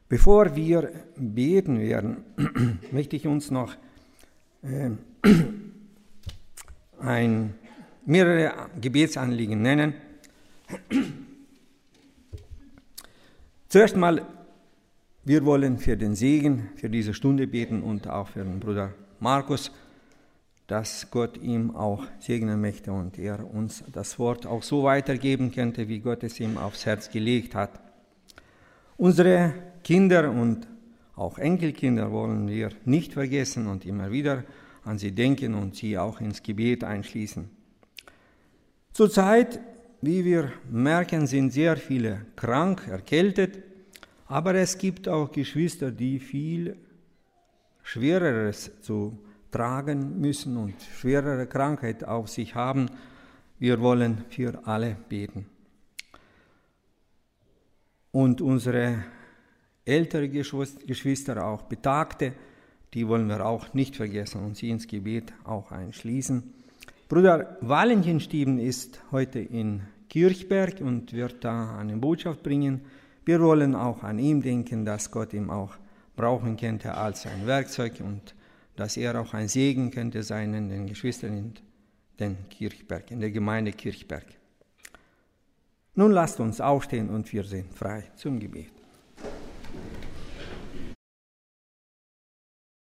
Bevor wir beten werden, möchte ich uns noch mehrere Gebetsanliegen nennen. Zuerst mal, wir wollen für den Segen, für diese Stunde beten und auch für den Bruder Markus, dass Gott ihm auch segnen möchte und er uns das Wort auch so weitergeben könnte, wie Gott es ihm aufs Herz gelegt hat. Unsere Kinder und auch Enkelkinder wollen wir nicht vergessen und immer wieder an sie denken und sie auch ins Gebet einschließen. Zurzeit, wie wir merken, sind sehr viele krank, erkältet, aber es gibt auch Geschwister, die viel Schwereres zu tragen müssen und schwerere Krankheit auf sich haben. Wir wollen für alle beten. Und unsere ältere Geschwister, auch Betagte, die wollen wir auch nicht vergessen und sie ins Gebet auch einschließen. Bruder Valentin ist heute in Kirchberg und wird da eine Botschaft bringen. Wir wollen auch an ihm denken, dass Gott ihn auch brauchen könnte als ein Werkzeug und dass er auch ein Segen könnte sein in den Geschwistern in den Kirchberg, in der Gemeinde Kirchberg. Nun lasst uns aufstehen und wir sind frei zum Gebet.